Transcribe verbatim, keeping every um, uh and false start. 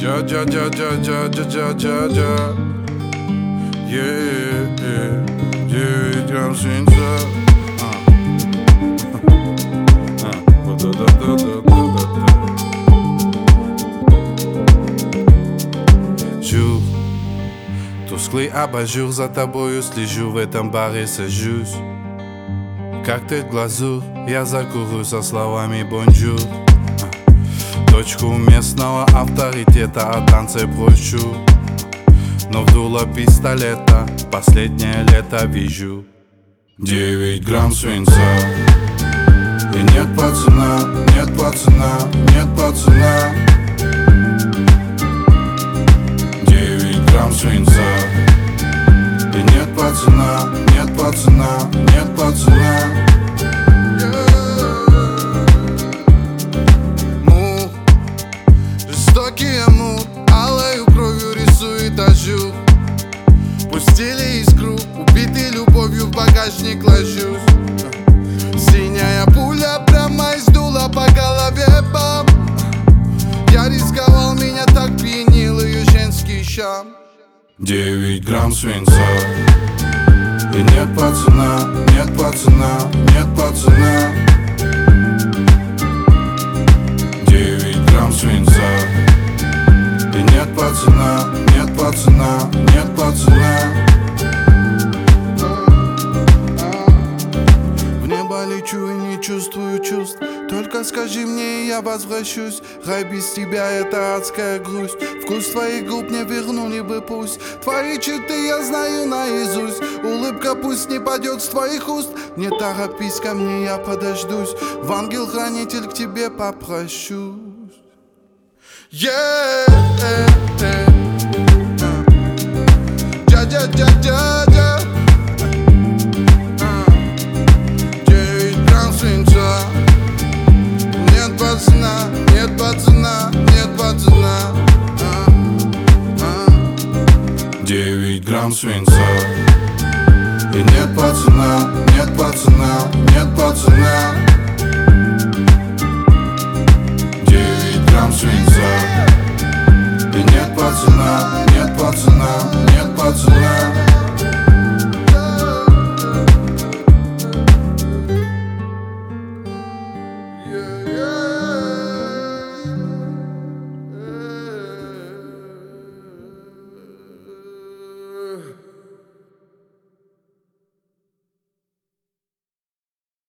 Ja, ja, ja, ja, ja, ja, ja, ja, ja. Yeah, yeah, девять грамм свинца. Жур, тусклый абажур, за тобою слежу, в этом баре сажусь. Коктейль глазурь, я закурю со словами бонжур. Дочку местного авторитета о танце прощу, но в дуло пистолета последнее лето вижу девять грамм свинца. И нет пацана, нет пацана, нет пацана. Девять грамм свинца. И нет пацана, нет пацана, нет пацана. Му, жестокий амур, алою кровью рисует ажур. Пустили искру, убитый любовью в багажник ложусь. Синяя пуля прямо из дула по голове, бам. Я рисковал, меня так пьянил ее женский шам. Девять грамм свинца. И нет пацана, нет пацана, нет пацана. Девять грамм свинца. И нет пацана, нет пацана, нет пацана. В небо лечу и не чувствую чувств. Только скажи мне, и я возвращусь. Рай без тебя — это адская грусть. Вкус твоих губ не вернули бы пусть. Твои черты я знаю наизусть. Улыбка пусть не падет с твоих уст. Не торопись ко мне, я подождусь. В ангел-хранитель к тебе попрощусь. Yeah, yeah, yeah. Ja, ja, ja, ja, ja. Девять грамм свинца. Нет пацана, нет пацана, нет пацана. Девять грамм свинца. И нет пацана, нет пацана, нет пацана.